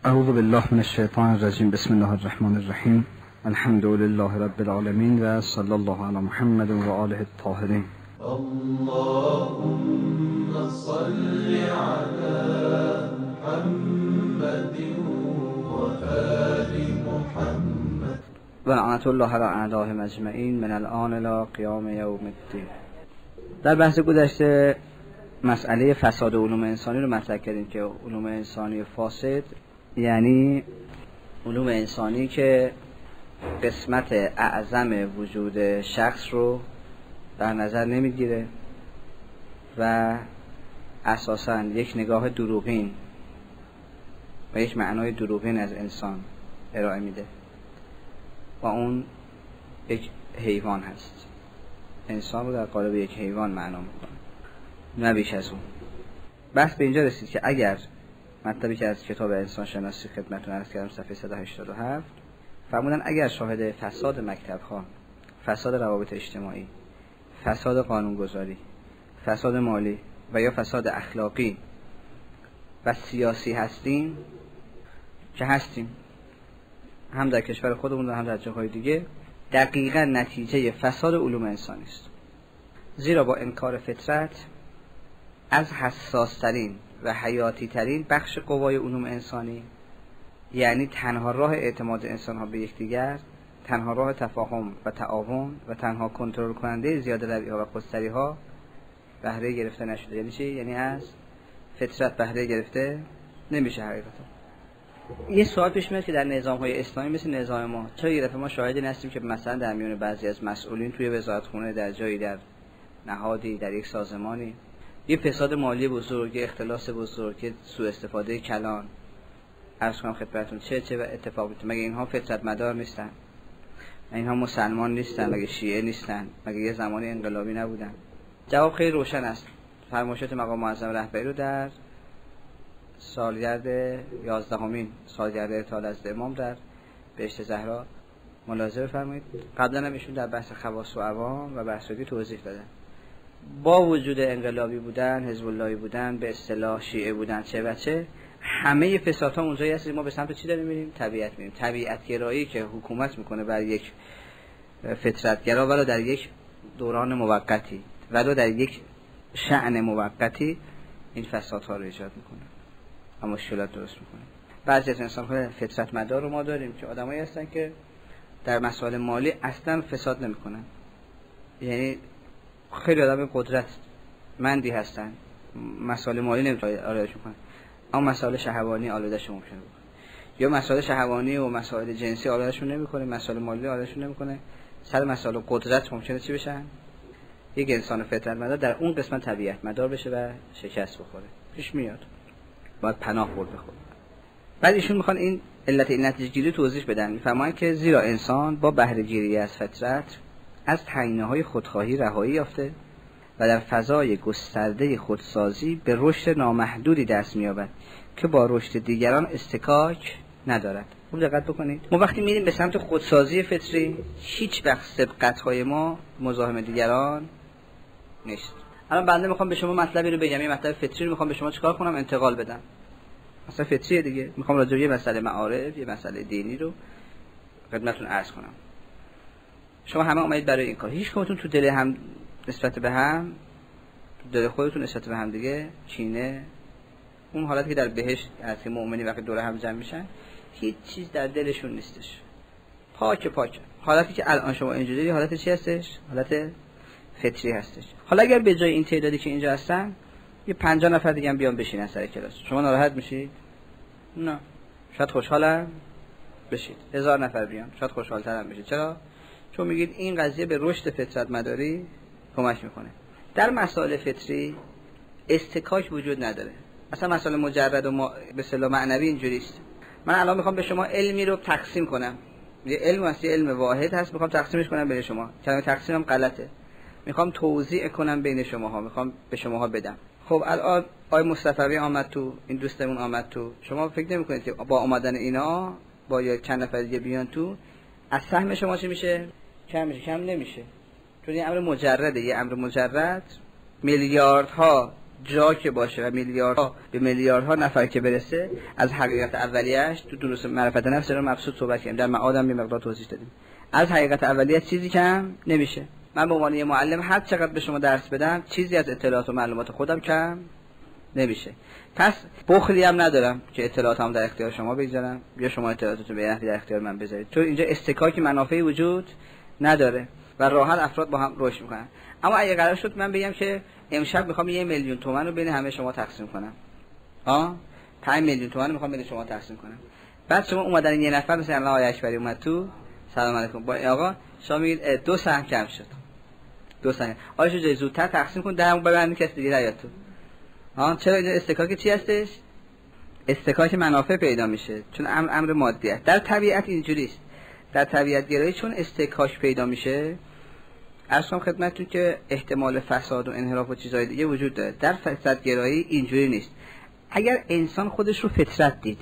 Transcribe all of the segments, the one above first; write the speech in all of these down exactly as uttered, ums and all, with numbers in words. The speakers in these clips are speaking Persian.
اعوذ بالله من الشیطان الرجیم. بسم الله الرحمن الرحیم. الحمد لله رب العالمین و صلی الله علی محمد و آله الطاهرین. اللهم صل علی محمد و آل محمد و لعنت الله علی اعدائهم اجمعین من الآن الی قیام یوم الدین. در بحث گذشته مسئله فساد علوم انسانی رو مطرح کردیم که علوم انسانی فاسد یعنی علوم انسانی که قسمت اعظم وجود شخص رو در نظر نمیگیره و اساساً یک نگاه دروغین و یک معنای دروغین از انسان ارائه میده و اون یک حیوان هست. انسان رو در قالب یک حیوان معنا میکنه، نه بیش از اون. بحث به اینجا رسید که اگر مطلبی که از کتاب انسان شناسی خدمتتون عرض کردم صفحه صد و هشتاد و هفت فرمودن اگر شاهد فساد مکتب‌ها، فساد روابط اجتماعی، فساد قانونگذاری، فساد مالی و یا فساد اخلاقی و سیاسی هستیم که هستیم هم در کشور خودمون و هم در جاهای دیگه، دقیقاً نتیجه فساد علوم انسانی است. زیرا با انکار فطرت از حساس‌ترین و حیاتی ترین بخش قوای علوم انسانی، یعنی تنها راه اعتماد انسان‌ها به یکدیگر، تنها راه تفاهم و تعاون و تنها کنترل کننده زیاده روی‌ها و خودسری‌ها بهره گرفته نشده. یعنی چی؟ یعنی از فطرت بهره گرفته نمیشه حقیقتا. یه سوال پیش میاد که در نظام‌های اسلامی مثل نظام ما چرا یه دفعه ما شاهدی هستیم که مثلا در میون بعضی از مسئولین توی وزارتخونه، در جایی، در نهادی، در یک سازمانی یه فساد مالی بزرگ، اختلاس بزرگ، سوء استفاده کلان عرض کنم خدمتتون چه چه و اتفاق میفته. مگه اینها فطرت مدار نیستن؟ مگه اینها مسلمان نیستن؟ مگه شیعه نیستن؟ مگه یه زمانی انقلابی نبودن؟ جواب خیلی روشن است. فرمایشات مقام معظم رهبری رو در سالگرد یازدهمین سالگرد ارتحال از امام در بهشت زهرا ملاحظه بفرمایید. قبلا هم ایشون در بحث خواص و عوام و بحثی توضیح دادن. با وجود انقلابی بودن، حزب اللهی بودن، به اصطلاح شیعه بودن، چه و چه، همه فسادها اونجایی هست. ما به سمت چی داریم میریم؟ طبیعت میریم. طبیعت گرایی که حکومت میکنه بر یک فطرتگرا ولو در یک دوران موقتی ولو در یک شأن موقتی این فسادها رو ایجاد میکنه و مشکلات درست میکنه. بعضی از انسان‌های فطرت مدار رو ما داریم که آدمایی هستن که در مسائل مالی اصلا فساد نمیکنن، یعنی خیلی آدم قدرت مندی هستن، مسائل مالی نمیتونه آلوده‌اش کنه، اما مسائل شهوانی آلوده‌اش ممکنه بکنه، یا مسائل شهوانی و مسائل جنسی آلوده‌شون نمیکنه، مسائل مالی آلوده‌شون نمیکنه. سر مسائل قدرت ممکنه چی بشن؟ یک انسان فطرت مدار در اون قسمت طبیعت مدار بشه و شکست بخوره. پیش میاد، باید پناه برد بخوره. بعد ایشون میخوان این علت این نتیجه گیری توضیح بدن. میفرمایند که زیرا انسان با بهره گیری از فطرت از تنگناهای خودخواهی رهایی یافته و در فضای گسترده خودسازی به رشد نامحدودی دست می‌یابد که با رشد دیگران استکاک ندارد. خوب دقت بکنید. ما وقتی میریم به سمت خودسازی فطری، هیچ وقت سبقت‌های ما مزاحم دیگران نیست. الان بنده میخوام به شما مطلبی رو بگم، این مطلب فطری رو میخوام به شما چیکار کنم؟ انتقال بدم. مثلا فطریه دیگه. میخوام راجع به یه مسئله معارف، یه مسئله دینی رو خدمتتون عرض کنم. شما همه اومدید برای این کار. هیچ کدومتون تو دل هم نسبت به هم، تو دل خودتون نسبت به هم دیگه کینه، اون حالتی که در بهشت از مؤمنی وقتی دور هم جمع میشن هیچ چیز در دلشون نیستش، پاک پاک. حالتی که الان شما اینجوری حالت چی هستش؟ حالت فطری هستش. حالا اگر به جای این تعدادی که اینجا هستن یه پنجاه نفر دیگه هم بیان بشینن سر کلاس، شما ناراحت میشید؟ نه، شاید خوشحالم بشید. هزار نفر بیان شاید خوشحال‌ترم بشید. چرا؟ چون میگید این قضیه به رشد فطرت مداری کمک میکنه. در مسائل فطری استکاک وجود نداره. اصلا مسائل مجرد و ما... به اصطلاح معنوی اینجوری است. من الان میخوام به شما علمی رو تقسیم کنم، یه علم هست، یه علم واحد هست، میخوام تقسیمش کنم بین شما. کلمه تقسیمم غلطه. میخوام توزیع کنم بین شماها، میخوام به شماها بدم. خب الان آقای مصطفی آمد تو، این دوستمون آمد تو، شما فکر نمیکنید که با آمدن اینا با یا چند نفر دیگه بیان تو از سهم شما چی میشه؟ کم میشه؟ کم نمیشه. چون این امر مجرده. یه امر مجرد میلیاردها جا که باشه و میلیاردها به میلیاردها نفر که برسه، از حقیقت اولیه‌اش تو دروس معرفت نفس رو مبسوط صحبت کردیم، در معادم یه مقدار توضیح دادیم. از حقیقت اولیه‌اش چیزی کم نمیشه. من به عنوان معلم هر چقدر به شما درس بدم، چیزی از اطلاعات و معلومات خودم کم نمیشه. پس بخلی هم ندارم که اطلاعاتم در اختیار شما بگذارم یا شما اطلاعاتتون به نفع در اختیار من بذارید، چون اینجا استکاک منافعی وجود نداره و راحت افراد با هم رشد میکنن. اما اگه قرار شد من بگم که امشب میخوام یه میلیون تومان رو بین همه شما تقسیم کنم، ها پنج میلیون تومان رو میخوام بین شما تقسیم کنم، بعد شما اومدن یه نفر مثلا الله آقای اکبری اومد تو، سلام علیکم با آقا شما میگید دو سهم کم شد، دو سهم آشو جای زودتر تقسیم کن درمون ببرن کسی دیگه نیاد تو. ها چرا اینجا استکاک چی هستش؟ استکاک منافع پیدا میشه، چون امر امر مادی است. در طبیعت اینجوری است. در طبیعت گرایی چون استکاک پیدا میشه، اصلا خدمتتون که احتمال فساد و انحراف و چیزهای دیگه وجود داره. در فساد گرایی اینجوری نیست. اگر انسان خودش رو فطرت دید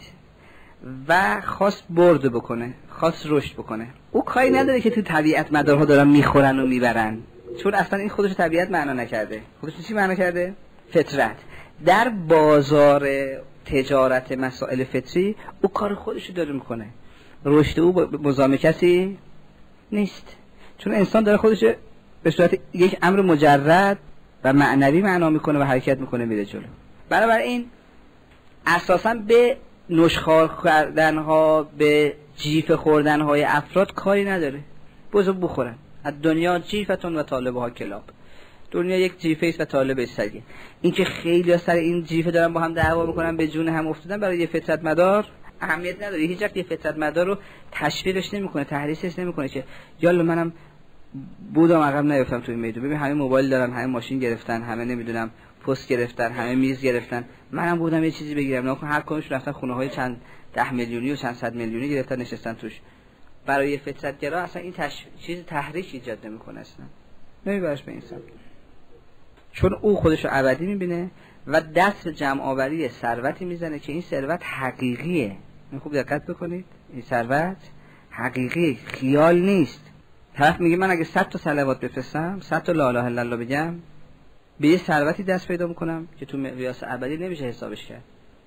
و خواست برد بکنه، خواست رشد بکنه، او کاری نداره که تو طبیعت مدارها دارن میخورن و میبرن، چون اصلا این خودش طبیعت معنا نکرده. خودش چی معنا کرده؟ فطرت. در بازار تجارت مسائل فطری او کار خودش رو داره میکنه، رشد او مزاحم کسی نیست، چون انسان داره خودش به صورت یک امر مجرد و معنوی معنا میکنه و حرکت میکنه میره جلو. بنابراین اساساً به نشخوار کردن ها، به جیف خوردن های افراد کاری نداره. بزرگ بخورن. از دنیا جیفتون و طالبها کلاب. دنیا یک جیفه است و طالب سگه. این که خیلی سر این جیفه دارن با هم دعوا میکنن، به جون هم افتادن، برای یه فطرت مدار اهمیت نداره. هیچ وقت یه فطرت مدار رو تشویقش نمیکنه، تحریصش نمیکنه که یالا منم بودم عقب نیفتم توی میدون. ببین همه موبایل دارن، همه ماشین گرفتن، همه نمیدونم پست گرفتن، همه میز گرفتن، منم بودم یه چیزی بگیرم. ناکن هر کدومشون رفتن خونه های چند ده میلیونی و چند صد میلیونی گرفتن نشستن توش. برای یه فطرت گرا اصلا این تش... چیز تحریک ایجاد نمیکنه، اصلا نمیبرش به انسان، چون او خودشو ابدی میبینه و دست به جمع آوری ثروتی میزنه که این ثروت حقیقیه. خوب دقت بکنید، این ثروت حقیقی، خیال نیست. طرف میگه من اگه صد تا صلوات بفرستم، صد تا لا اله الا الله بگم، به یه ثروتی دست پیدا میکنم که تو مقیاس ابدی نمیشه حسابش کرد.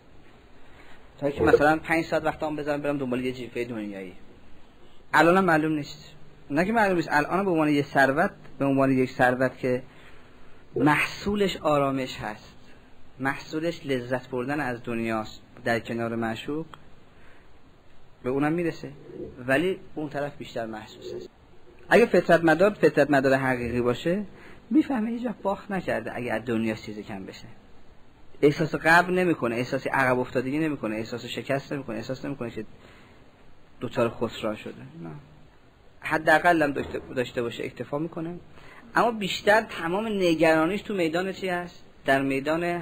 تا که مثلا پنج ساعت وقتام بذارم برم دنبال یه جیفه دنیایی، الانم معلوم نیست. نه که معلوم نیست، الان به عنوان یه ثروت، به عنوان یک ثروت که محصولش آرامش هست، محصولش لذت بردن از دنیاست در کنار معشوق، به اونم میرسه، ولی اون طرف بیشتر محسوس است. اگه فطرت مدار فطرت مدار حقیقی باشه، میفهمه هیچ وقت باخت نکرده. اگه از دنیا چیزی کم بشه، احساس غبن نمیکنه، احساس عقب افتادگی نمیکنه، احساس شکست نمیکنه، احساس نمیکنه که دوچار خسران شده. نه، حداقل هم داشته باشه اکتفا میکنه. اما بیشتر تمام نگرانیش تو میدان چی هست؟ در میدان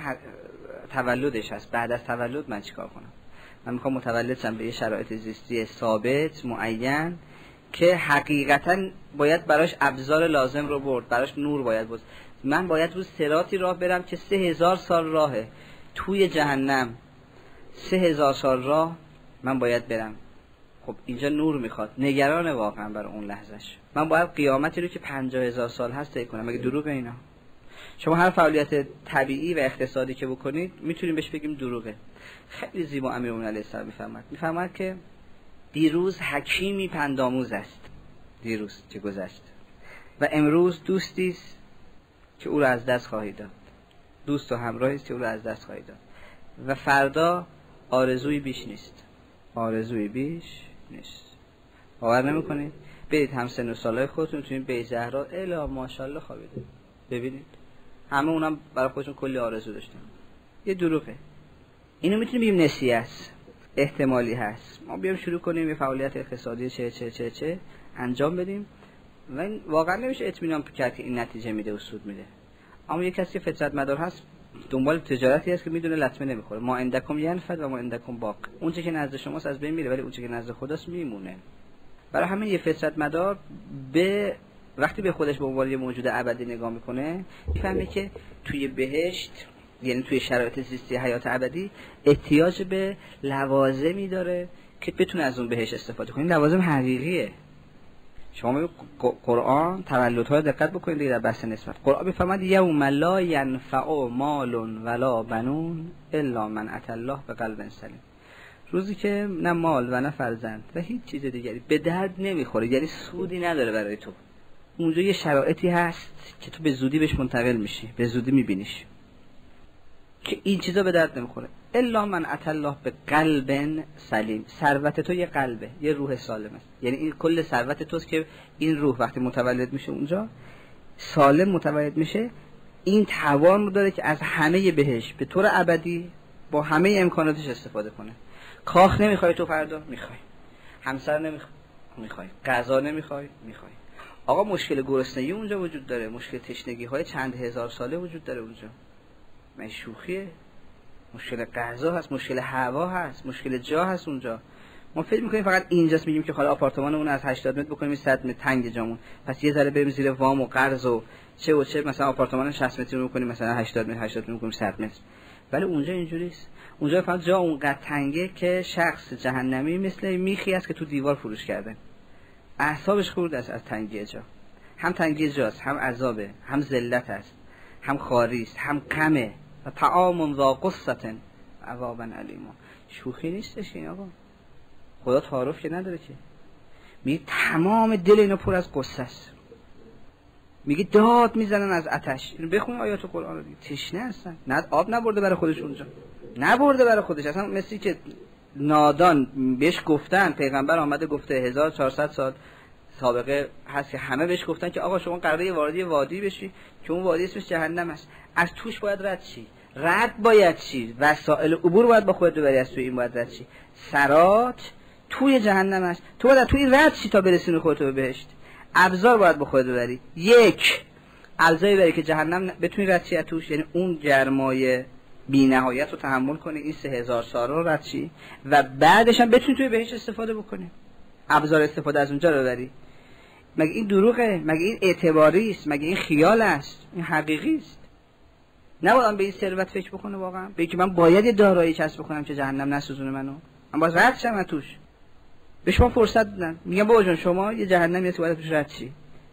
تولدش هست. بعد از تولد من چیکار کنم؟ من میخوام متولد شم به یه شرایط زیستی ثابت معین که حقیقتا باید براش ابزار لازم رو برد، براش نور باید بود. من باید روز صراطی راه برم که سه هزار سال راهه توی جهنم، سه هزار سال راه من باید برم. خب اینجا نور میخواد، نگران واقعا برای اون لحظهش. من باید قیامتی رو که پنجاه هزار سال هست طی کنم. مگه دروغ اینا؟ شما هر فعالیت طبیعی و اقتصادی که بکنید میتونیم بهش بگیم دروغه. خیلی زیبا امیرالمومنین علیه السلام میفرماد میفرماد که دیروز حکیمی پندآموز است، دیروز که گذشت، و امروز دوستی است که او را از دست خواهید داد، دوست و همراهی است که او را از دست خواهید داد، و فردا آرزویی بیش نیست، آرزویی بیش نیست. باور نمی‌کنید؟ برید همسن و سالای خودتون توی بیت زهرا الا ماشاءالله خوابیده ببینید، همه اونم برای خودشون کلی آرزو داشتن. یه دروغه. اینو میتونیم بگیم نسیه است، احتمالی هست. ما بیام شروع کنیم یه فعالیت اقتصادی چه چه چه چه انجام بدیم و این واقعا نمیشه اطمینان کرد که این نتیجه میده و سود میده. اما یه کسی فطرت مدار هست، دنبال تجارتی هست که میدونه لطمه نمیخوره. ما عندکم ینفد و ما عندکم باق. اون چه که نزد شماست از بین میره، ولی اون چه که نزد خداست میمونه. برای همین یه فطرت مدار به وقتی به خودش به عنوان یه موجود ابدی نگاه میکنه، میفهمه که توی بهشت، یعنی توی شرایط زیستی حیات ابدی، احتیاج به لوازمی داره که بتونه از اون بهشت استفاده کنه. لوازم حقیقیه. شما قرآن تولدها رو دقت بکنید دیگه در بحث نسبت. قرآن میفرماد یوم لا ینفع مال ولا بنون الا من اتى الله بقلب سلیم. روزی که نه مال و نه فرزند و هیچ چیز دیگری به درد نمیخوره، یعنی سودی نداره برای تو. اونجا یه شرایطی هست که تو به زودی بهش منتقل میشی، به زودی میبینیش که این چیزا به درد نمیخوره. الا من اتى الله به قلب سلیم. ثروت تو یه قلبه، یه روح سالم است. یعنی این کل ثروت توست که این روح وقتی متولد میشه اونجا سالم متولد میشه، این توان رو داره که از همه بهش به طور ابدی با همه امکاناتش استفاده کنه. کاخ نمیخوای تو فردا؟ میخوای. همسر نمیخوای؟ میخوای. غذا نمیخوای؟ میخوای. آقا مشکل گرسنگی اونجا وجود داره، مشکل تشنگی های چند هزار ساله وجود داره اونجا. من شوخیه؟ مشکل غذا هست، مشکل هوا هست، مشکل جا هست اونجا. ما فکر میکنیم فقط اینجاست، میگیم که حالا آپارتمانمون از هشتاد متر بکنیم صد متر تنگ جامون، پس یه ذره بریم زیر وام و قرض و چه و چه، مثلا آپارتمان شصت متری رو بکنیم مثلا هشتاد متر، هشتاد متر بکنیم صد متر. ولی اونجا اینجوریست. اونجا فقط جا اونقدر تنگه که شخص جهنمی مثل میخی است که تو دیوار فروش کرده، اعصابش خورد است از تنگی جا. هم تنگی جاست، هم عذابه، هم ذلت است، هم خاری است، هم غمه. و طعام ذا غصة عذابا الیما. شوخی نیستش این آقا. خدا تعارف که نداره که. میگه تمام دل اینا پر از غصه است. میگه داد میزنن از آتش. اینو بخون آیات قرآن رو. تشنه هستن. نه آب نبرده برای خودش اونجا. نبرده برای خودش. اصلا مثلی که نادان بهش گفتن، پیغمبر آمده گفته هزار و چهارصد سال سابقه هست که همه بهش گفتن که آقا شما قراره وارد وادی بشی که اون وادی اسمش جهنم است، از توش باید رد شی. رد باید چی؟ وسایل عبور باید با خودت ببری، از توی این باید رد شی. سرات توی جهنم است، تو باید توی رد شی تا برسونی خودت به بهشت. ابزار باید با خودت ببری. یک ابزاری ببری که جهنم بتونی رد شی از توش، یعنی اون گرمای بی‌نهایت رو تحمل کنی، این سه هزار سال رو رد شی و بعدش هم بتونی توی بهشت استفاده بکنی. ابزار استفاده از اونجا رو ببری. مگه این دروغه؟ مگه این اعتباری است؟ مگه این خیال است؟ این حقیقی است. نباید به این ثروت فکر بکنه واقعا، به اینکه من باید یه دارایی کسب بکنم که جهنم نسوزونه منو، من باید رد شم از توش. به شما فرصت دادن، میگم بابا جان شما یه جهنمی هست باید توش رد شی،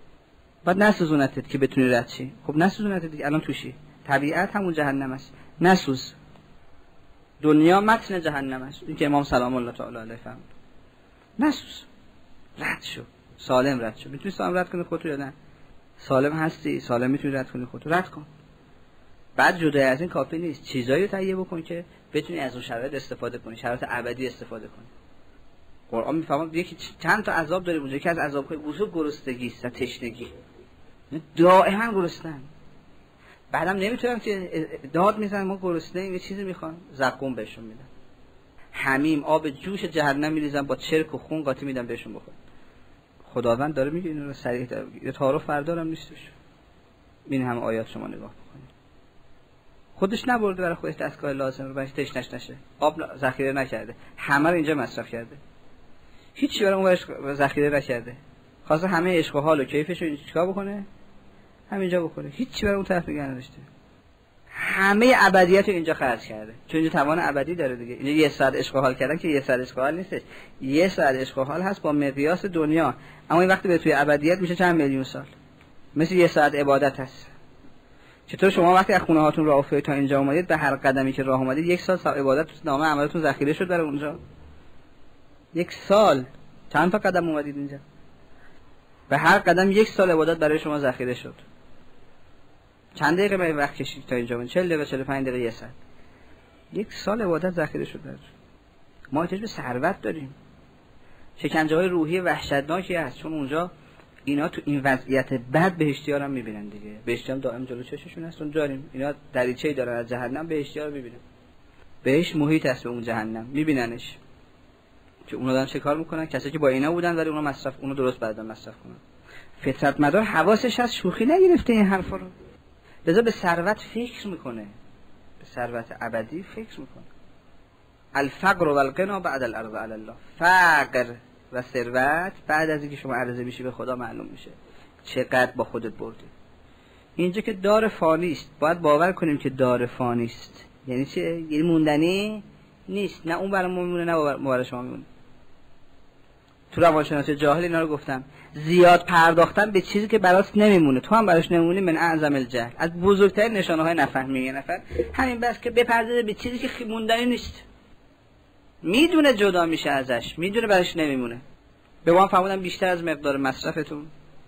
بعد نسوزونتت که بتونی رد شی. خب نسوزونتت دیگه، الان توشی. طبیعت همون جهنم است، نسوز. دنیا متن جهنم است، این که امام سلام الله تعالی علیه فرمود. نسوز، رد شو، سالم رد شو. میتونی سالم رد کنی خودت یا نه؟ سالم هستی، سالم میتونی رد کنی خودت، رد کن. بعد جدا از این کافی نیست، چیزایی رو تهیه بکن که بتونی از اون شرایط استفاده کنی، شرایط ابدی استفاده کنی. قرآن میفهمه یکی چند تا عذاب داره اونجا که از عذاب‌های بزرگ گرسنگی است، تشنگی. دائما گرسنن. بعدم نمیتونن که داد میزنن ما گرسنه یه چیزی میخوان، زقوم بهشون میدن. حمیم آب جوش جهنم میریزن با چرک و خون قاطی میدن بهشون بخور. خداوند داره میگه اینو رو صریح داره میگه. یه تعارف فردارم نیستش. این هم آیات شما نگاه بکنید. خودش نبرده برای خودش دستگاه لازم رو، برایش تشنش نشه. آب ذخیره نکرده. همه رو اینجا مصرف کرده. هیچی برای اونورش ذخیره نکرده. خواسته همه عشق و حال و کیفش رو چیکار بکنه؟ همینجا بکنه. هیچی برای اون طرف نگه نداشته. همه ابدیت رو اینجا خرج کرده. چون اینجا توان ابدی داره دیگه. اینجا یه ساعت عشق و حال کردن که یه ساعت عشق و حال نیستش. یه ساعت عشق و حال هست با مقیاس دنیا. اما این وقتی به توی ابدیت میشه چند میلیون سال. مثل یه ساعت عبادت هست. چطور شما وقتی از خونه هاتون راه افتادید تا اینجا اومدید، به هر قدمی که راه اومدید یک سال عبادت تو نامه عملتون ذخیره شد برای اونجا. یک سال چند تا قدم اومدید اینجا؟ به هر قدم یک سال عبادت برای شما ذخیره شد. چند دقیقه من وقت کشید تا اینجا؟ چهل دقیقه، چهل و پنج دقیقه، یه ساعت. یک سال عبادت ذخیره شد برای ما. احتیاج به ثروت داریم. شکنجه‌های روحی وحشتناکی هست، چون اونجا اینا تو این وضعیت بد بهشتی‌ها رو می‌بینن دیگه. بهشتی‌ها دائم جلو چششون هستن. داریم اینا دریچه‌ای دارن از جهنم، بهشتی‌ها رو می‌بینن. بهش محیط است به اون جهنم، می‌بیننش. که اونا دارن چه کار می‌کنن؟ کسایی که با اینا بودن ولی اونا مصرف اونو درست بعدا مصرف کنن. فطرت مدار حواسش از شوخی نگرفته این حرفا رو. لذا به ثروت فکر می‌کنه. به ثروت ابدی فکر می‌کنه. الفقر والغنا بعد الارض علی الله. فقر و ثروت بعد از اینکه شما عرضه میشی به خدا معلوم میشه چقدر با خودت بردی. اینجا که دار فانی است، باید باور کنیم که دار فانی است. یعنی چه؟ یعنی موندنی نیست. نه اون برای ما میمونه نه ما برای شما میمونه. تو روانشناسی جاهل اینا رو گفتم. زیاد پرداختن به چیزی که براش نمیمونه، تو هم براش نمیمونی، من اعظم الجهل، از بزرگترین نشانه های نفهمی یه نفر همین بس که بپردازه به چیزی که موندنی نیست. میدونه جدا میشه ازش، میدونه براش نمیمونه. به وام فهمیدم بیشتر از مقدار مصرفتون،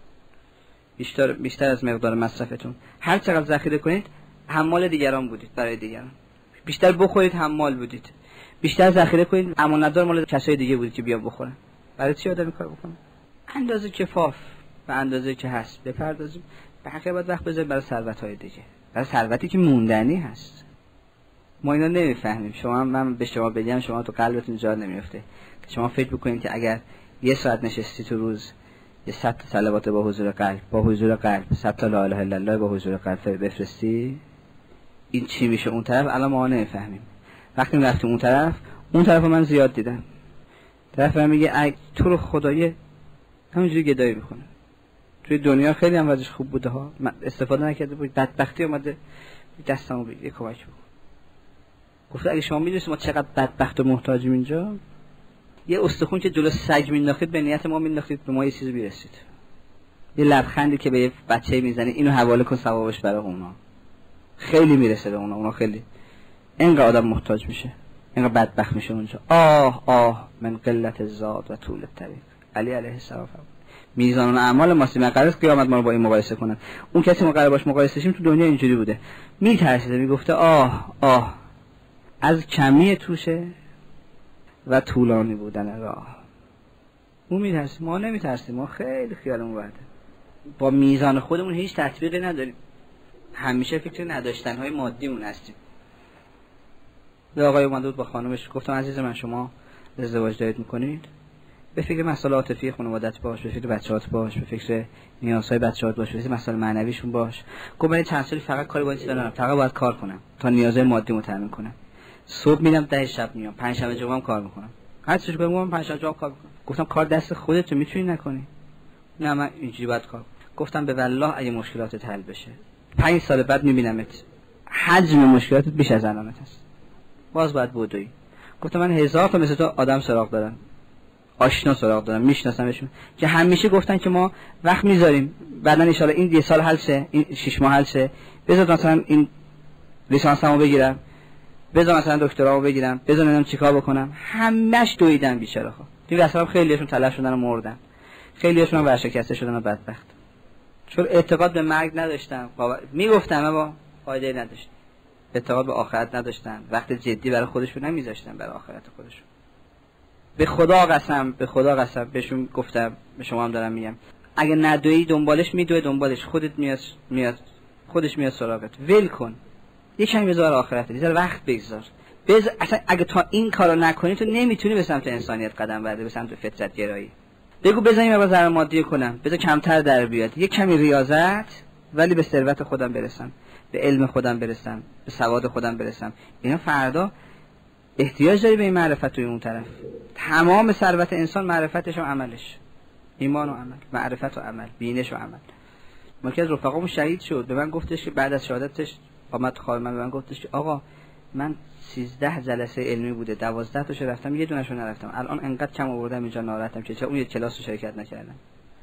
بیشتر بیشتر از مقدار مصرفتون هر چقدر ذخیره کنید حمال دیگران بودید برای دیگران. بیشتر بخورید حمال بودید، بیشتر ذخیره کنید امانتدار مال کسای دیگه بودید که بیا بخورن. برای چی آدم کار بکنه؟ اندازه کفاف و اندازه که هست بپردازیم. بقیه باید وقت بذاریم برای ثروت‌های دیگه، برای ثروتی که موندنی هست. ما اینا نمیفهمیم. شما من به شما بگم شما تو قلبتون جا نمیفته. شما فکر بکنید که اگر یه ساعت نشستی تو روز یه صد تا صلوات با حضور قلب، با حضور قلب صد تا لا اله الا الله با حضور قلب بفرستی، این چی میشه اون طرف؟ الان ما نمیفهمیم. وقتی رفتیم اون طرف، اون طرف من زیاد دیدم. طرف من میگه ای تو رو خدای همینجوری گدایی میکنه. توی دنیا خیلی هم وضعش خوب بوده ها، من استفاده نکرده بود، بدبختی اومده دستمو بگیر کمک بکن. گفت اگه شما میدونید ما چقدر بدبخت و محتاجیم اینجا، یه استخون که جلو سگ مینداختید به نیت ما مینداختید به ما یه چیزی برسید. یه لبخندی که به یه بچه میزنی اینو حواله کن ثوابش برای اونا خیلی میرسه به اونا. اونا خیلی اینقدر آدم محتاج میشه، اینقدر بدبخت میشه اونجا. آه آه من قلت زاد و طول الطریق. علی علیه السلام میزان اعمال ما سیم قرار قیامت ما رو با این مقایسه کنن. اون کسی ما قرار باش مقایسه شیم تو دنیا اینجوری بوده، میترسیده، میگفته آه آه از کمی توشه و طولانی بودن راه. اون میترسیم، ما نمیترسیم، ما خیلی خیالمون راحته. با میزان خودمون هیچ تطبیقی نداریم، همیشه فکر نداشتن های مادیمون هستیم. به آقای اومده بود با خانمش، گفتم عزیز من شما ازدواج دارید میکنید، به فکر مسائل عاطفی خانوادت باش، به فکر بچه‌هات باش، به فکر نیازهای بچه‌هات باش، به فکر مسائل معنویشون باش. گفتم من چند سالی فقط کاری با این چیزا ندارم، فقط باید کار کنم تا نیازهای مادیمو تامین کنم. صبح میرم ده شب میام، پنج شنبه جمعه کار میکنم. هر چیزی که میگم پنج شنبه جمعه کار میکنم. گفتم کار دست خودت، میتونی نکنی. نه من اینجوری باید کار. گفتم به والله اگه مشکلاتت حل بشه پنج سال بعد میبینمت حجم مشکلاتت بیش از الانت هست، باز باید بودویی. گفتم من هزار تا مثل تو آدم سراغ دارم، آشنا سراغ دارم، میشناسمشون که همیشه گفتن که ما وقت میذاریم بعدن ان شاءالله این یه سال حل شه، این شش ماه حل شه، بذار مثلا این لیسانسمو بگیرم، بذار مثلا دکترامو بگیرم، بذار ببینم چیکار بکنم. همش دویدن بیچاره ها. این وسط خیلیاشون تلف شدن و مردن، خیلیاشون هم ورشکسته شدن و بدبخت، چون اعتقاد به مرگ نداشتن. میگفتن اما فایده نداشت، اعتقاد به آخرت نداشتن، وقت جدی برای خودشون نمیذاشتن برای آخرت خودشون. به خدا قسم، به خدا قسم بهشون گفتم، به شما هم دارم میگم، اگه ندوی دنبالش میدوی دنبالش، خودت میاد میاد خودش میاد سراغت. ول کن، یکم بذار آخرت، بذار وقت بگذار. بذار اصلا اگه تا این کارو نکنی تو نمیتونی به سمت انسانیت قدم برداری، به سمت فطرت گرایی. بگو بزنیم با ضرر مادی کنم، بذار کمتر در بیاد، یک کمی ریاضت، ولی به ثروت خودم برسم، به علم خودم برسم، به سواد خودم برسم. اینا فردا احتیاج داری به این معرفت توی اون طرف. تمام ثروت انسان معرفتش و عملش، ایمان و عمل، معرفت و عمل، بینش و عمل. ما که از رفقامون شهید شد، به من گفتش که بعد از شهادتش آمد خواهر من، به من گفتش که آقا من سیزده جلسه علمی بوده، دوازده تاشو رفتم، یه دونهشو نرفتم، الان انقدر کم آوردم اینجا ناراحتم که چرا اون یه کلاس رو شرکت نکردم.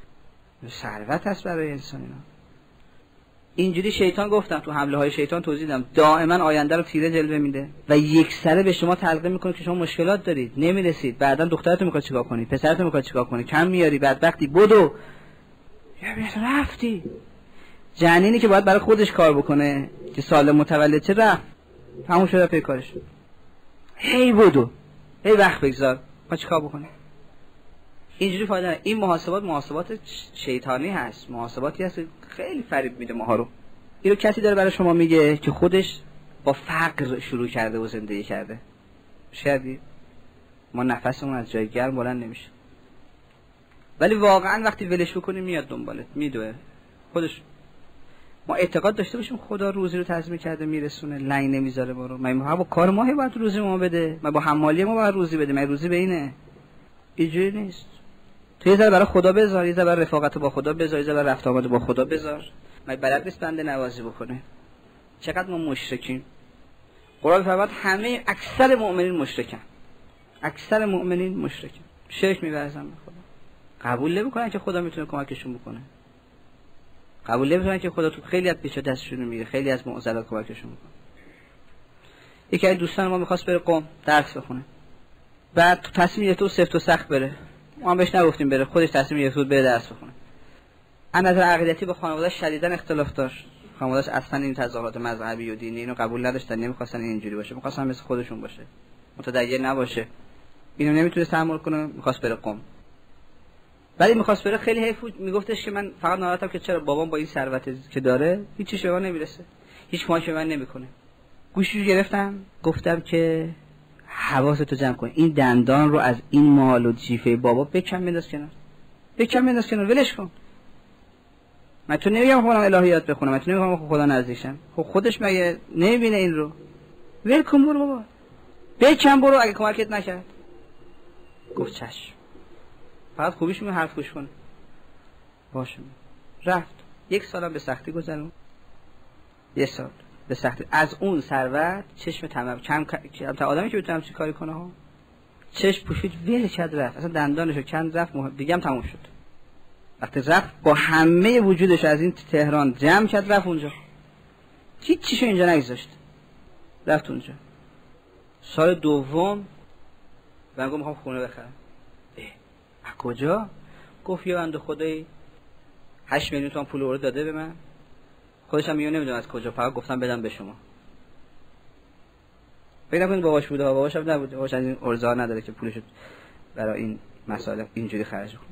ثروت هست برای انسان اینا. اینجوری شیطان گفتم، تو حمله های شیطان توضیح دادم، دائما آینده رو تیره جلوه میده و یک سره به شما تلقین میکنه که شما مشکلات دارید، نمیرسید، بعداً دخترتون میخواد چیکار کنی، پسرتون میخواد چیکار کنی، کم میاری، بدبختی، بدو یا بیت رفتی. جنینی که باید برای خودش کار بکنه که سالم متولد چه، رفت تموم شده پی کارش. هی بدو، هی وقت بگذار، ما چیکار بکنه؟ اینجوری فایده نداره. این محاسبات محاسبات شیطانی هست، محاسباتی هست خیلی فریب میده ماها رو. اینو کسی داره برای شما میگه که خودش با فقر شروع کرده و زندگی کرده. شاید ما نفسمون از جای گرم بلند نمیشه، ولی واقعا وقتی ولش بکنیم میاد دنبالت، میدوه خودش. ما اعتقاد داشته باشیم خدا روزی رو تضمین کرده میرسونه، لنگ نمیذاره ما رو. ما با کار ما باید روزی ما بده، ما با حمالی ما باید روزی بده، ما روزی به اینه. اینجوری نیست. تو یه ذره برای خدا بذار، یه ذره برای رفاقت با خدا بذار، یه ذره برای رفت آمد با خدا بذار. ما بلد نیست بنده نوازی بکنه. چقدر ما مشرکیم. قرآن فرمود همه اکثر مؤمنین مشرکن. اکثر مؤمنین مشرکن. شرک می‌ورزن به خدا. قبول نمیکنن که خدا میتونه کمکشون بکنه، قبول نمیکنن که خدا تو خیلی از پیچا دستشون میگیره، خیلی از معضلات کمکشون میکنه. یکی از دوستان ما میخواست بره قم درس بخونه، بعد تصمیم گرفت و سفت و سخت بره، ما هم بهش نگفتیم بره، خودش تصمیم گرفت بره درس بخونه. از نظر عقیدتی با خانواده‌اش شدیداً اختلاف داشت. خانواده‌اش اصلا این تظاهرات مذهبی و دینی اینو قبول نداشتن، نمیخواستن اینجوری باشه، میخواستن مثل خودشون باشه، متدین نباشه. اینو نمیتونه تحمل کنه، میخواست بره قم. ولی میخواست بره خیلی حیف بود، میگفتش که من فقط ناراحتم که چرا بابام با این ثروتی که داره هیچ چیزی به من نمیرسه، هیچ کمکی به من نمیکنه. گوشی رو گرفتم گفتم که حواستو جمع کن، این دندان رو از این مال و جیفه بابا بکن بنداز کنار، بکن بنداز کنار، ولش کن. من تو نمیگم خودم الهیات بخونم، من تو نمیگم خدا نزدیکشم، خب خودش مگه نمیبینه این رو؟ ول کن برو بابا، بکن برو، اگه کمکت نکرد. گفت چشم، فقط خوبیش میگه حرف گوش کن. باشه. رفت. یک سالم به سختی گذرون. یک سال به سختی. از اون ثروت چشم تمام کم کم تا آدمی که بتونم چی کاری کنه ها. چشم پوشید ول کرد رفت. اصلا دندانشو کند رفت، دیگه هم تموم شد. وقتی رفت با همه وجودش از این تهران جمع کرد رفت اونجا. هیچ چیشو اینجا نگذاشت. رفت اونجا. سال دوم من گفتم میخوام خونه بخرم. اه کجا؟ گفت یه بنده خدایی هشت میلیون تومان پول ورد داده به من. خودش هم میگه نمیدونم از کجا، فقط گفتم بدم به شما. فکر نکنید باباش بوده، باباش هم نبوده، باباش از این ارزا نداره که پولشو برای این مسائل اینجوری خرج کنه.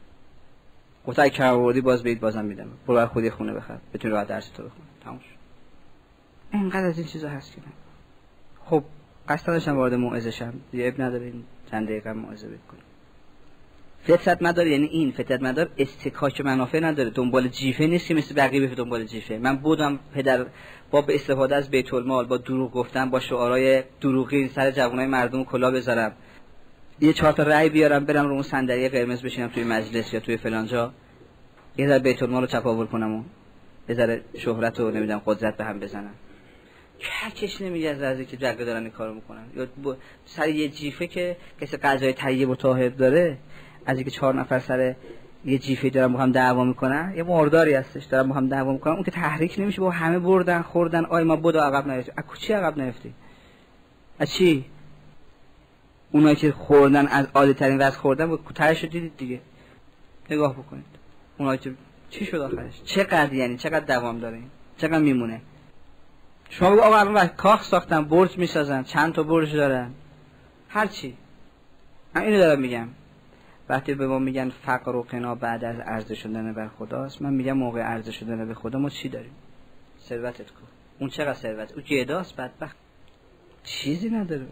گفت اگه کم آوردی باز بید بازم میدم، برو برای خودی خونه بخر، بتونی راحت درس تو بخونی. تموم شد. اینقدر از این چیزا هست که خب قصد داشتم وارد موعظه شم، دیگه اب نداره این چند دقیقه موعظه بکنم. فطرت مدار یعنی این فطرت مدار استکاک منافع نداره، دنبال جیفه نیست که مثل بقیه به دنبال جیفه. من بودم پدر با به استفاده از بیت المال، با دروغ گفتن، با شعارهای دروغی سر جوانای مردم کلا بذارم، یه چهار تا رأی بیارم برم رو اون صندلی قرمز بشینم توی مجلس یا توی فلان جا، یه ذره بیت المال رو چپاول کنم و یه ذره شهرت و نمیدونم قدرت به هم بزنم. کش نمیگه از رازی که جرگه دارن این کارو میکنن. یا سر یه جیفه که کسی قضای طیب و طاهر داره، از اینکه چهار نفر سر یه جیفه دارن با هم دعوا میکنن، یه مرداری هستش دارن با هم دعوا میکنن، اون که تحریک نمیشه، با همه بردن خوردن، آی ما بدو عقب نرفتی. از چی عقب نرفتی؟ از چی؟ اونایی که خوردن از عالی ترین وضع خوردن با تهش رو دیدید دیگه، نگاه بکنید اونایی که چی شد آخرش، چقدر یعنی چقدر دوام داره این، چقدر میمونه. شما بگو آقا الان کاخ ساختن، برج میسازن، چند تا برج دارن، هر چی. من اینو دارم میگم. وقتی به ما میگن فقر و غنا بعد از عرضه شدن بر خداست، من میگم موقع عرضه شدن به خدا ما چی داریم؟ ثروتت کو. اون چقدر ثروت؟ اون گداست بدبخت. چیزی نداره.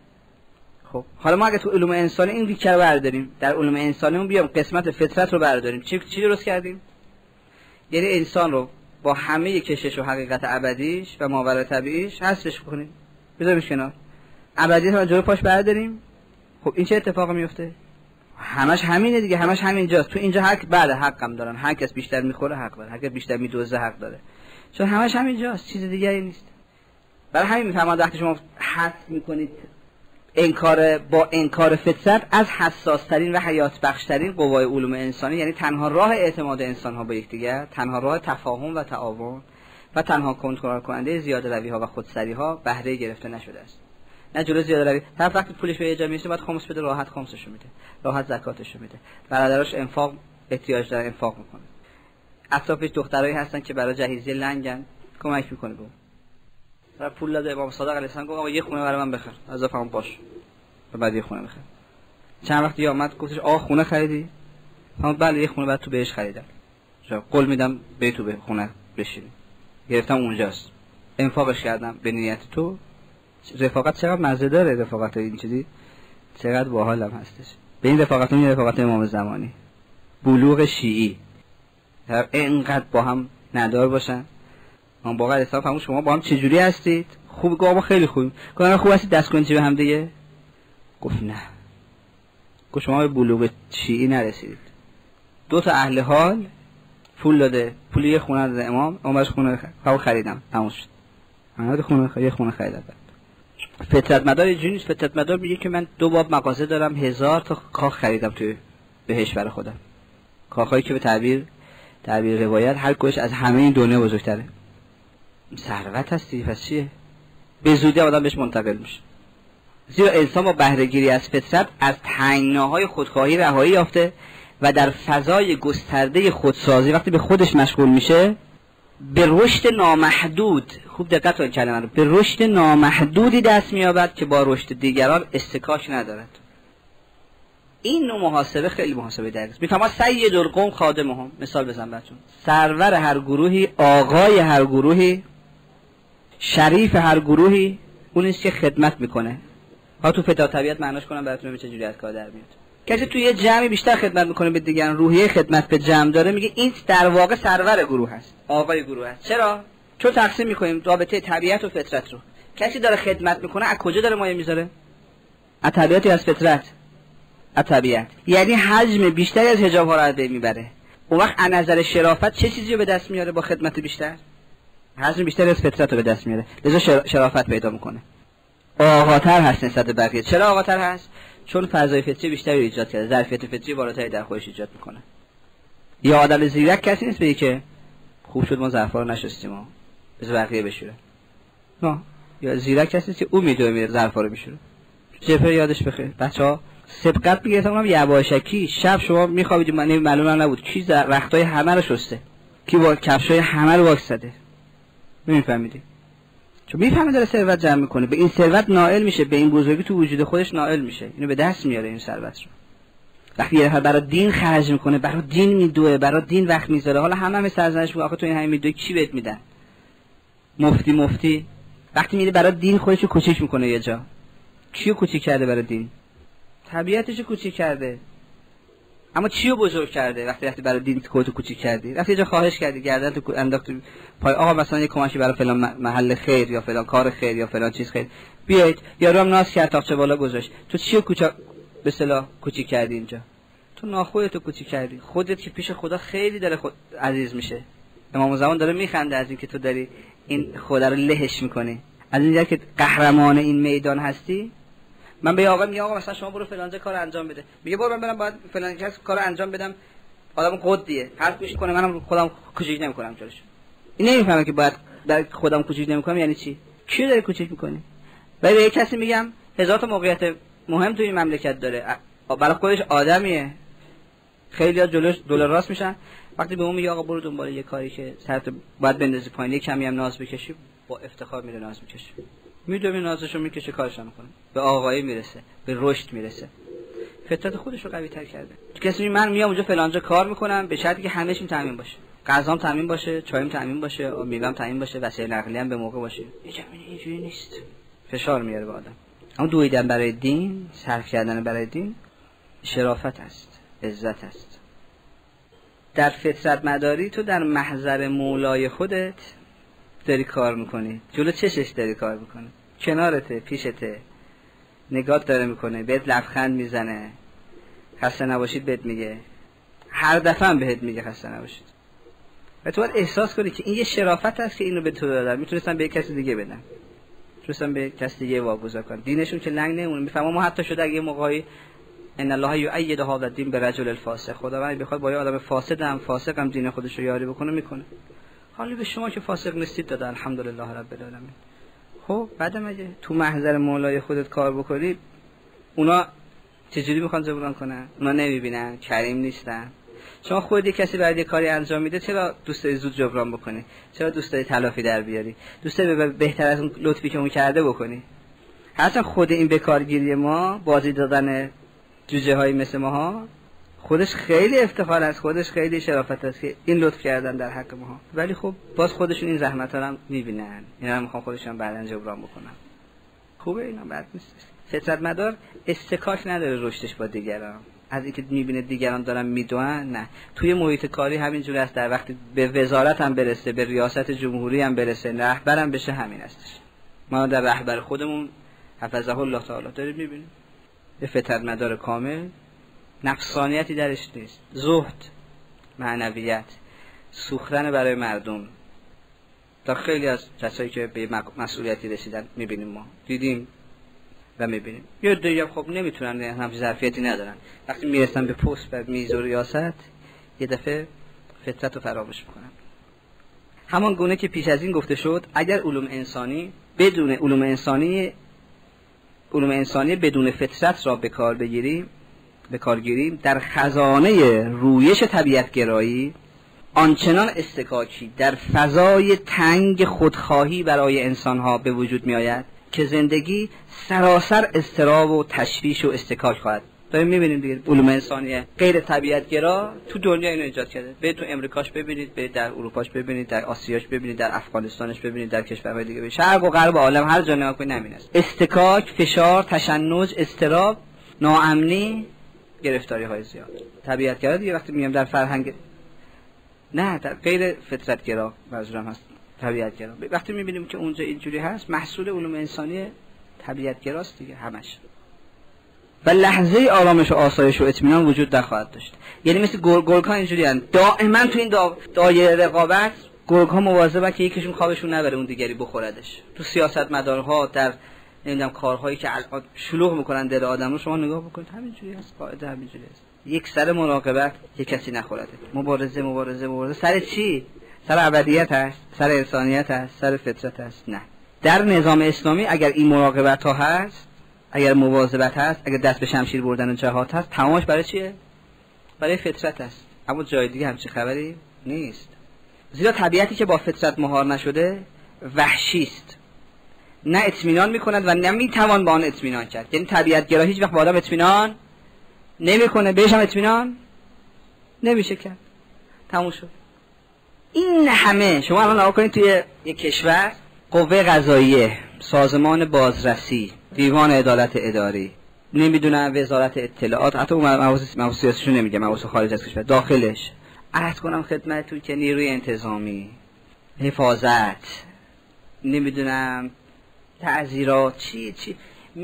خب حالا ما اگه تو علوم انسانی این ریشه رو برداریم، در علوم انسانیمون بیام قسمت فطرت رو برداریم، چی چی درست کردیم؟ یعنی انسان رو با همه کشش و حقیقت ابدیش و ماورای طبیعیش حذفش کنیم، بذاریمش کنار. ابدیت رو جلوی پاش برداریم. خب این چه اتفاقی میفته؟ همش همینه دیگه، همش همینجاست. تو اینجا حق بعد حقم دارن، هر کس بیشتر میخوره حق داره، هر کس بیشتر میدوزه حق داره، چون همش همینجاست، چیز دیگری نیست. برای همین میفهمم وقتی شما حد میکنید انکار با انکار فطرت از حساس ترین و حیات بخش ترین قوای علوم انسانی، یعنی تنها راه اعتماد انسان ها به یکدیگر، تنها راه تفاهم و تعاون و تنها کنترل کننده زیاده روی ها و خودسری ها بهره گرفته نشده است. نه جلو زیاده روی، طرف وقتی پولش به یه جا میرسه باید خمس بده، راحت خمسشو میده، راحت زکاتشو میده، برادراش انفاق احتیاج داره انفاق میکنه، اطرافش دخترایی هستن که برای جهیزیه لنگن کمک میکنه. به برای پول داده امام صادق علیه السلام گفت آقا یه خونه برای من بخر، از افهم باش، و بعد یه خونه بخر. چند وقتی اومد گفتش آقا خونه خریدی؟ هم بله یه خونه بعد تو بهش خریدم، قول میدم به تو به خونه بشینی، گرفتم اونجاست، انفاقش کردم به نیت تو. رفاقت چقدر مزه داره، رفاقت این چیزی چقدر باحال هم هستش. به این رفاقت اون رفاقت امام زمانی، بلوغ شیعی، هر اینقدر با هم ندار باشن. من واقعا حساب کنم شما با هم چه جوری هستید؟ خوب گفت ما خیلی خوبیم. گفتم خوب هستید دست کنید به هم دیگه؟ گفت نه. گفت شما به بلوغ شیعی نرسیدید. دو تا اهل حال پول داده، پول یه خونه داده امام، امامش خونه خ... خریدم، تموم شد. من خونه خ... یه خونه خریدم. فطرت مدار اینجوری نیست. فطرت مدار میگه که من دو باب مغازه دارم، هزار تا کاخ خریدم توی بهش برای خودم. کاخایی که به تعبیر تعبیر روایت هر کدومش از همه این دنیا بزرگتره. ثروت هستی، پس چیه؟ به زودی آدم بهش منتقل میشه. زیرا انسان با بهره‌گیری از فطرت از تنگناهای خودخواهی رهایی یافته و در فضای گسترده خودسازی وقتی به خودش مشغول میشه به رشد نامحدود، خوب دقت کنید کلمه رو، به رشد نامحدودی دست می‌یابد که با رشد دیگران استکاک ندارد. این نوع محاسبه خیلی محاسبه دقیقه است. میفهمم سید القوم خادمهم، مثال بزن بچه‌ها، سرور هر گروهی، آقای هر گروهی، شریف هر گروهی اون است که خدمت میکنه. ها تو فتا طبیعت معناش کنم براتون چه جوری از کار در میاد. کسی توی یه جمعی بیشتر خدمت میکنه به دیگران، روحیه خدمت به جمع داره، میگه این در واقع سرور گروه هست، آقای گروه هست. چرا؟ چون تقسیم میکنیم رابطه طبیعت و فطرت رو. کسی داره خدمت میکنه از کجا داره مایه میذاره؟ از طبیعت یا از فطرت؟ از طبیعت. یعنی حجم بیشتری از حجاب ها رو از بین میبره. اون وقت از نظر شرافت چه چیزی رو به دست میاره با خدمت بیشتر؟ حجم بیشتری از فطرت رو به دست میاره. لذا شرافت پیدا میکنه. آقاتر هست نسبت به بقیه. چرا آقاتر هست؟ چون فضای فطری بیشتری رو ایجاد کرده، ظرفیت فطری بالاتری در خودش ایجاد میکنه. یا آدم زیرک کسی نیست بگه که خوب شد ما ظرفا رو نشستیم و بذار بقیه بشوره. نه، یا زیرک کسی نیست که او میدوه میره ظرفا رو میشوره. جپر یادش بخیر. بچه‌ها سبقت میگه تمام یواشکی شب شما میخوابید من معلومم نبود کی رختای همه رو شسته، کی با کفشای همه رو واکس زده. نمیفهمیدی؟ چون میفهمه داره ثروت جمع میکنه، به این ثروت نائل میشه، به این بزرگی تو وجود خودش نائل میشه، اینو به دست میاره این ثروت رو. وقتی یه نفر برای دین خرج میکنه، برای دین میدوه، برای دین وقت میذاره، حالا همه هم سرزنش میگه آخه تو این همین میدوی چی بهت میدن؟ مفتی مفتی وقتی میره برای دین خودش رو کوچیک میکنه یه جا. کیو کوچیک کرده برای دین؟ طبیعتش رو کوچیک کرده. اما چیو بزرگ کرده؟ وقتی وقتی برای دین خودت کوچیک کردی، وقتی یه جا خواهش کردی، گردن تو انداخت پای آقا مثلا یه کمکی برای فلان محل خیر یا فلان کار خیر یا فلان چیز خیر، بیایید یارو هم ناز کرد تاقچه بالا گذاشت، تو چیو کوچا به اصطلاح کوچیک کردی اینجا؟ تو ناخودت کوچیک کردی. خودت که پیش خدا خیلی داره خود عزیز میشه. امام زمان داره میخنده از این که تو داری این خدا رو لهش میکنی، از اینجا که قهرمان این میدان هستی. من به آقا میگم آقا مثلا شما برو فلان کار انجام بده، میگه برو من برم باید فلان کس کار انجام بدم، آدم قدیه حرف گوش کنه، منم خودم کوچیک نمیکنم جلوش. این نمیفهمه که باید در خودم کوچیک نمیکنم یعنی چی، کی داره کوچیک میکنی؟ ولی به یک کسی میگم هزار تا موقعیت مهم تو این مملکت داره، برای خودش آدمیه، خیلی‌ها جلوش دلار راست میشن، وقتی به اون میگه آقا برو دنبال یه کاری که سرت باید بندازی پایین، کمی هم ناز بکشی، با افتخار میره ناز میکشه، میدونه نازشو میکشه، کارش میکنه، به آقایی میرسه، به رشد میرسه، فطرت خودش رو قوی تر کرده. کسی من میام اونجا فلانجا کار میکنم به شرطی که همه‌شون تامین باشه، غذام تامین باشه، چایم تامین باشه، میوه‌ام تامین باشه، وسایل نقلیه هم به موقع باشه. یه جمعی اینجوری نیست، فشار میاره به آدم. اما دویدن برای دین، صرف کردن برای دین شرافت است، عزت است. در فطرت مداری تو در محضر مولای خودت داری کار میکنی، جلو چشش داری کار میکنی، کنارته، پیشته، نگات داره میکنه، بهت لبخند میزنه، خسته نباشید بهت میگه، هر دفعه هم بهت میگه خسته نباشید. و تو باید احساس کنی که این یه شرافت است که اینو به تو دادن، میتونستم به کسی دیگه بدن، میتونستم به کسی دیگه واگذار کنم. دینشون که لنگ نمونه. میفهمم ما حتی شده اگه یه موقعی ان الله یؤید هذا الدین برجل الفاسق، خداوند بخواد با یه آدم فاسد هم فاسق هم دین خودش رو یاری بکنه میکنه. حالا به شما که فاسق نیستید داده الحمدلله رب العالمین. خب بعدم اگه تو محضر مولای خودت کار بکنی، اونا چجوری میخوان جبران کنن؟ اونا نمیبینن، کریم نیستن. شما خودت کسی برای یه کاری انجام میده، چرا دوست داری زود جبران بکنی؟ چرا دوست داری تلافی در بیاری؟ دوست داری بهتر از اون لطفی که اون کرده بکنی؟ اصلا خود این بکارگیری ما، بازی دادن جوجه های مثل ماها، خودش خیلی افتخار است، خودش خیلی شرافت است که این لطف کردن در حق ماها. ولی خب باز خودشون این زحمت ها رو میبینن، اینا هم میخوان خودشون بعداً جبران بکنن. خوبه، اینا بد نیست. فطرت مدار استکاک نداره رشدش با دیگران، از اینکه میبینه دیگران دارن میدونن، نه. توی محیط کاری همینجوری است، در وقتی به وزارت هم برسه، به ریاست جمهوری هم برسه، رهبرم بشه، همین هستش. ما در رهبر خودمون حفظه الله تعالی داریم میبینیم یه فطرت مدار کامل، نفسانیتی درش نیست، زهد، معنویت، سوختن برای مردم. تا خیلی از کسایی که به مسئولیتی رسیدن میبینیم، ما دیدیم و میبینیم یه دیگه خب نمیتونن، همچین ظرفیتی ندارن، وقتی میرسن به پست و میز و ریاست یه دفعه فطرت رو فراموش میکنن. همان گونه که پیش از این گفته شد اگر علوم انسانی بدون علوم انسانی علوم انسانی بدون فطرت را به کار بگیریم به کار گیریم در خزانه رویش طبیعت گرایی آنچنان استکاکی در فضای تنگ خودخواهی برای انسانها به وجود می آید که زندگی سراسر اضطراب و تشویش و استکاک خواهد. داریم میبینیم دیگه علوم انسانی غیر طبیعت گرا تو دنیا اینو ایجاد کرده. برید تو امریکاش ببینید، برید در اروپاش ببینید، در آسیاش ببینید، در افغانستانش ببینید، در کشورهای دیگه ببینید، شرق و غرب عالم هر جا نگاه کنید همین است. استکاک، فشار، تشنج، اضطراب، ناامنی، گرفتاری های زیاد. طبیعت گرا دیگه وقتی میگم در فرهنگ نه در غیر فطرت گرا منظورم هست طبیعت گرا. وقتی میبینیم که اونجا اینجوری هست محصول علوم انسانی طبیعت گراست دیگه همش. و لحظه آرامش و آسایش و اطمینان وجود نخواهد داشت. یعنی مثل گرگ ها اینجوری هستند دائما تو این دا... دایره رقابت گرگ ها مواظبن که یکیشون خوابشون نبره اون دیگری بخوردش. تو سیاست مدارها در نمیدونم کارهایی که الان شلوغ میکنن دل آدم رو شما نگاه بکنید همینجوری هست، قاعده همینجوری هست. یک سر مراقبت یک کسی نخورده. مبارزه مبارزه مبارزه سر چی؟ سر ابدیت هست، سر انسانیت هست، سر فطرت هست؟ نه. در نظام اسلامی اگر این مراقبت ها هست، اگر مواظبت هست، اگر دست به شمشیر بردن و جهاد هست، تمامش برای چیه؟ برای فطرت هست. اما جای دیگه همچین خبری نیست. زیرا طبیعتی که با فطرت مهار نشده وحشی است. نه اطمینان میکند و نمیتوان با آن اطمینان کرد. یعنی طبیعت گرا هیچ وقت با آدم اطمینان نمیکنه، بهش هم اطمینان نمیشه کرد. تموم شد. این همه شما الان نگاه کنید توی یک کشور قوه قضاییه، سازمان بازرسی، دیوان عدالت اداری، نمیدونم وزارت اطلاعات، حتی اون مباحث مباحث سیاسیشو نمیگم، مباحث خارج از کشور، داخلش عرض کنم خدمتتون که نیروی انتظامی، حفاظت، نمیدونم تعزیرات، چی چی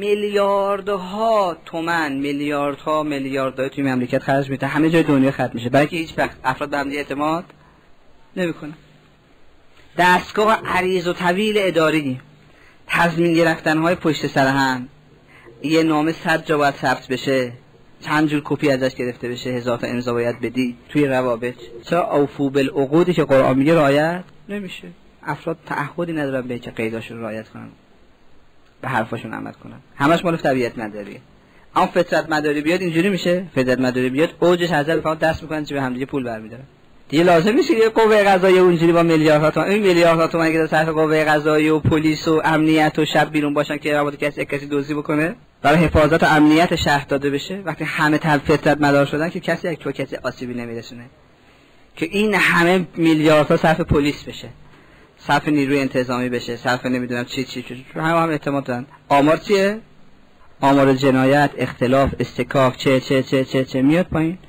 میلیاردها تومان، میلیاردها میلیاردها توی مملکت خرج میشه، همه جای دنیا خرج میشه، برای که هیچ وقت افراد به هم اعتماد نمیکنن. دستگاه عریض و طویل اداری، تضمین گرفتن های پشت سر هم، یه نامه صد جا باید ثبت بشه، چند جور کپی ازش گرفته بشه، هزار تا امضا باید بدی توی روابط. چرا اوفو بالعقودی که قرآن میگه رعایت نمیشه؟ افراد تعهدی ندارن به که قیداشون رعایت کنن، به حرفاشون عمل کنن، همش مال طبیعت مداریه. اما فطرت مداری بیاد اینجوری میشه، فطرت مداری بیاد اوجش حاضر فقط دست میکنن چه به هم دیگه پول برمی‌دارن. دیگه لازم نیست یه قوه قضاییه اونجوری با میلیاردها تومان، این میلیاردها تومان که صرف قوه قضاییه و پلیس و امنیت و شب بیرون باشن که رابطه کسی کسی دزدی بکنه برای حفاظت و امنیت شهر داده بشه، وقتی همه طرف فطرت مدار شدن که کسی یک تو کسی آسیبی نمیرسونه، که این همه میلیاردها صرف پلیس بشه، صرف نیروی انتظامی بشه، صرف نمیدونم چی چی چی همه هم اعتماد دارن. آمار چیه؟ آمار جنایت، اختلاف، استکاک، چه چه چه چه چه میاد پایین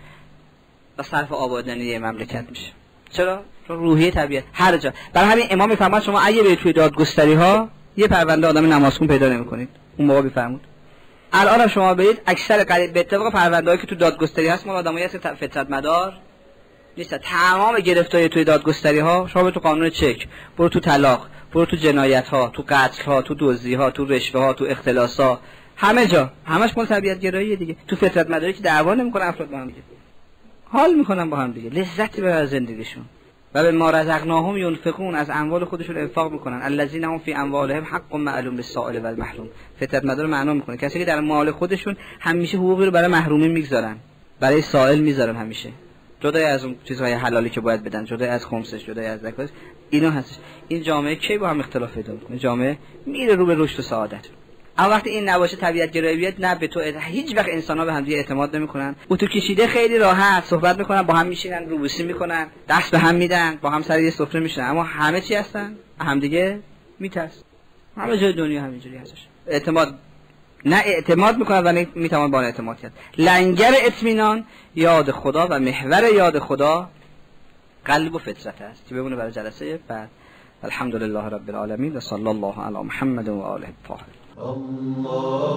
و صرف آبادانی مملکت میشه. چرا؟ چون روحیه طبیعت هر جا. برای همین امام میفرماد شما اگه برید توی دادگستری ها یه پرونده آدم نمازخون پیدا نمیکنید. اون موقع میفرمود. الان هم شما برید اکثر قریب به اتفاق پرونده‌ای که تو دادگستری هست مال آدمایی هست فطرت مدار نیست. تمام گرفتاری توی دادگستری ها شما تو قانون چک، برو تو طلاق، برو تو جنایت ها، تو قتل ها، تو دزدی ها، تو رشوه ها، تو اختلاس ها، همه جا همش مال طبیعت گراییه دیگه. تو فطرت مداری که دعوا نمیکنن افراد با هم دیگه، حال میکنن با هم دیگه، لذتی ببرن از زندگیشون. و به ما رزقناهم ينفقون، از اموال خودشون انفاق میکنن. الذين هم فی اموالهم حق معلوم للسائل و المحروم. فطرت مدار معنا میکنه کسی که در مال خودشون همیشه حقوقی رو برای محرومین میگذارن، برای سائل میذارن همیشه، جدای از اون چیزهای حلالی که باید بدن، جدای از خمسش، جدای از زکات، اینا هستش. این جامعه کی با هم اختلاف پیدا میکنه؟ جامعه میره رو به رشد و سعادت. اما وقتی این نباشه طبیعت گرایی بیاد، نه به تو هیچ وقت انسان‌ها به هم دیگه اعتماد نمیکنن. اتو کشیده خیلی راحت صحبت میکنن، با هم میشینن، روبوسی میکنن، دست به هم میدن، با هم سر یه سفره میشینن، اما همه چی هستن هم دیگه میترس. همه جای دنیا همینجوری هستش. اعتماد نه اعتماد میکنن و میتوان با آن اعتماد کرد. لنگر اطمینان یاد خدا و محور یاد خدا قلب و فطرت است که بمونه برای جلسه بعد. الحمدلله رب العالمین و صلی الله علی محمد و آله الطاهرین. الله